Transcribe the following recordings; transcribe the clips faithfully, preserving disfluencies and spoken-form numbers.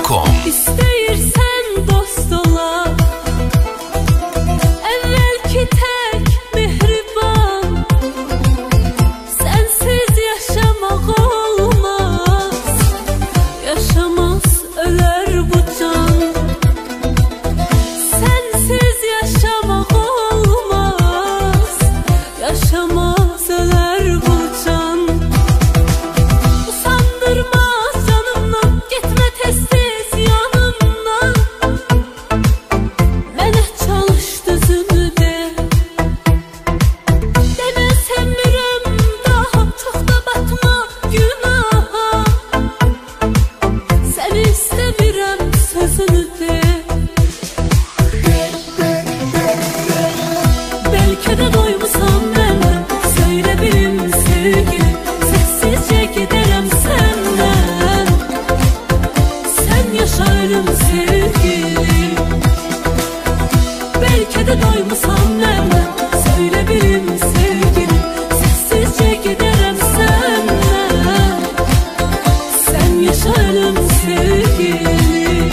com. İstəyirsən dost ola, əvvəlki tək mehriban, sənsiz yaşamaq olmaz, yaşamaz ölər bu can. Sənsiz yaşamaq olmaz, yaşamaz ölər bu can. Usandırmaz canımdan, getmə tez-tez yanımdan, mənə çalış düzünü de. Deməsəmirəm daha çox da batma günaha, səni istəmirəm sözünü de. Bəlkə də doymusan məndən, söylə bilim sevgilim, səssizcə gedərəm səndən. Sən yaşarım sevgilim. Bəlkə də doymusan məndən, söylə bilim sevgilim, səssizcə gedərəm səndən. Sən yaşarım sevgilim.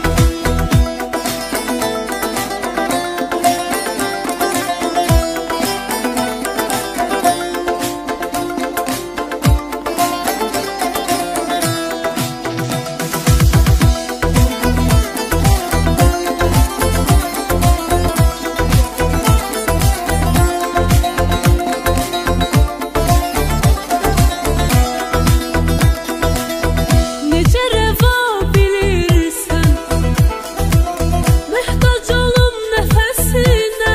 Necə rəva bilirsən, möhtac olum nəfəsinə,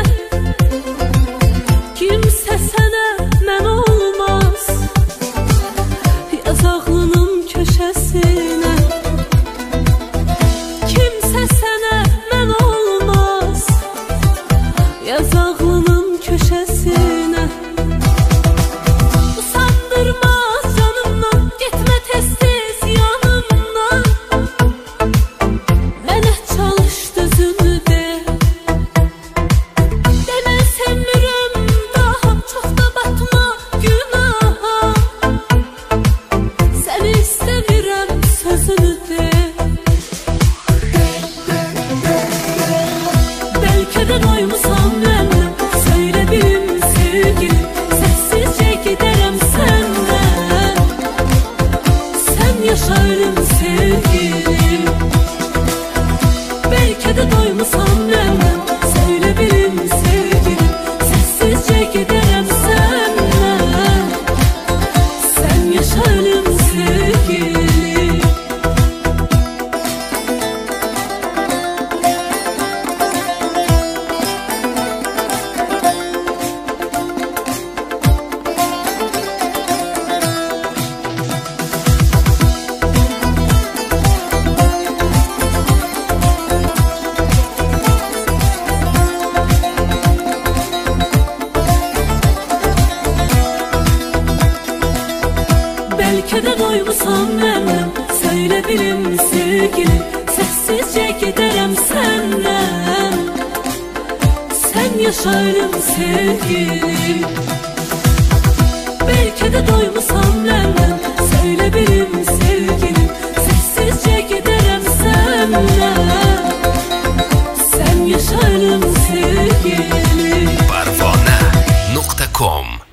kimsə sənə mən olmaz, yaz ağlının köşəsinə. Kimsə sənə mən olmaz, yaz ağlının köşəsinə. Usandırmaz canımdan, getmə tez-tez yanımdan, mənə çalış düzünü de. Deməsəmirəm daha çox da batma günaha, səni istəmirəm sözünü de. Bəlkə də doymusan məndən, söylə bilim sevgilim, səssizcə gedərəm səndən. Sən yaşarım sevgilim. Bəlkə də doymusan məndən, söylə bilim sevgilim, səssizcə gedərəm səndən. Sən yaşarım sevgilim. Bəlkə də doymusan məndən, söylə bilim sevgilim, səssizcə gedərəm səndən. Sən yaşarım sevgilim. Bəlkə də doymusan məndən, söylə bilim sevgilim, səssizcə gedərəm səndən. Sən yaşarım sevgilim. parvona nokta com